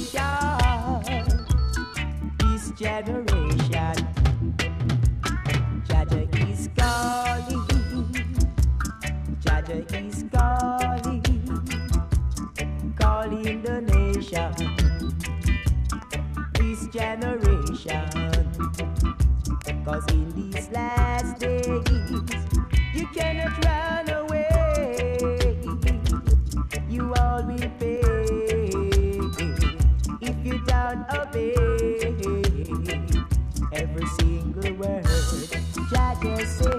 this generation, Jaja is calling, Jaja is calling, calling the nation, this generation, 'cause in these last days, you cannot run away, you all will pay, if you don't obey every single word Jah just say.